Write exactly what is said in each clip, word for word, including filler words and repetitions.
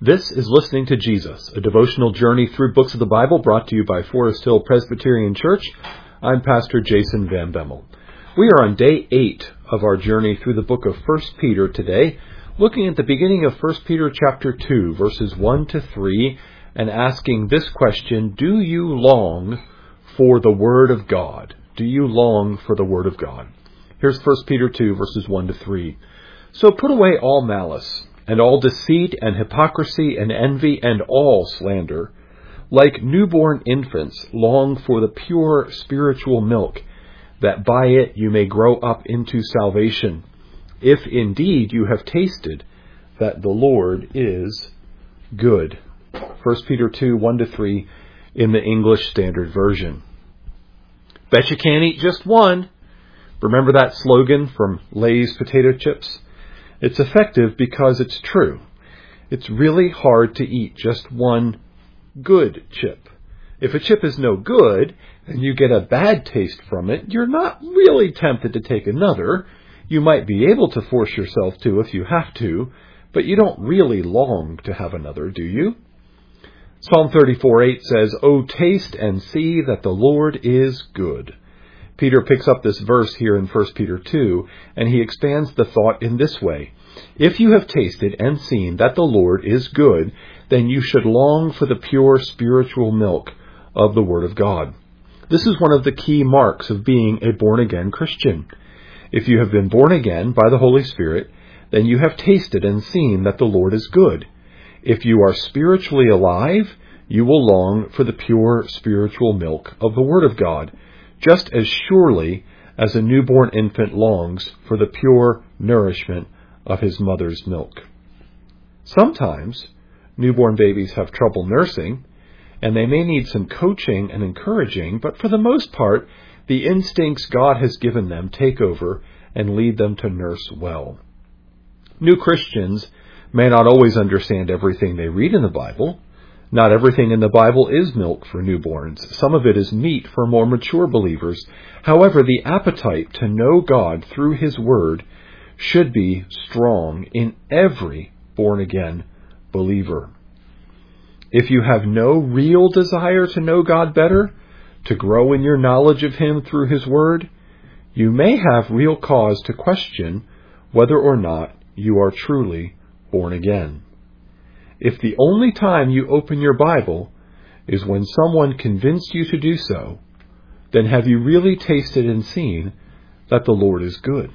This is Listening to Jesus, a devotional journey through books of the Bible brought to you by Forest Hill Presbyterian Church. I'm Pastor Jason Van Bemmel. We are on day eight of our journey through the book of First Peter today, looking at the beginning of First Peter chapter two, verses one to three, and asking this question: Do you long for the Word of God? Do you long for the Word of God? Here's First Peter two, verses one to three. So put away all malice, and all deceit, and hypocrisy, and envy, and all slander. Like newborn infants, long for the pure spiritual milk, that by it you may grow up into salvation, if indeed you have tasted that the Lord is good. First Peter two, one to three in the English Standard Version. Bet you can't eat just one. Remember that slogan from Lay's potato chips? It's effective because it's true. It's really hard to eat just one good chip. If a chip is no good and you get a bad taste from it, you're not really tempted to take another. You might be able to force yourself to if you have to, but you don't really long to have another, do you? Psalm thirty-four eight says, "Oh, taste and see that the Lord is good." Peter picks up this verse here in First Peter two, and he expands the thought in this way: If you have tasted and seen that the Lord is good, then you should long for the pure spiritual milk of the Word of God. This is one of the key marks of being a born-again Christian. If you have been born again by the Holy Spirit, then you have tasted and seen that the Lord is good. If you are spiritually alive, you will long for the pure spiritual milk of the Word of God, just as surely as a newborn infant longs for the pure nourishment of his mother's milk. Sometimes newborn babies have trouble nursing, and they may need some coaching and encouraging, but for the most part, the instincts God has given them take over and lead them to nurse well. New Christians may not always understand everything they read in the Bible. Not everything in the Bible is milk for newborns. Some of it is meat for more mature believers. However, the appetite to know God through His Word should be strong in every born-again believer. If you have no real desire to know God better, to grow in your knowledge of Him through His Word, you may have real cause to question whether or not you are truly born again. If the only time you open your Bible is when someone convinced you to do so, then have you really tasted and seen that the Lord is good?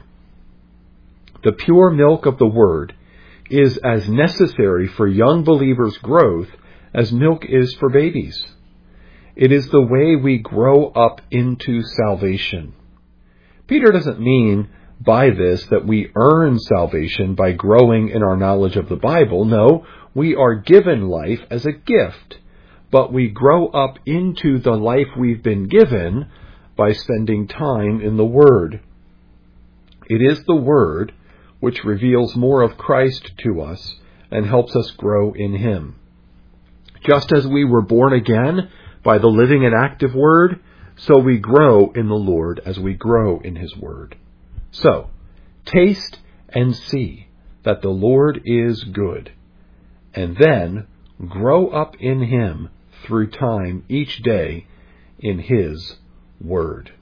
The pure milk of the Word is as necessary for young believers' growth as milk is for babies. It is the way we grow up into salvation. Peter doesn't mean by this that we earn salvation by growing in our knowledge of the Bible. No, we are given life as a gift, but we grow up into the life we've been given by spending time in the Word. It is the Word which reveals more of Christ to us and helps us grow in Him. Just as we were born again by the living and active Word, so we grow in the Lord as we grow in His Word. So, taste and see that the Lord is good, and then grow up in Him through time each day in His Word.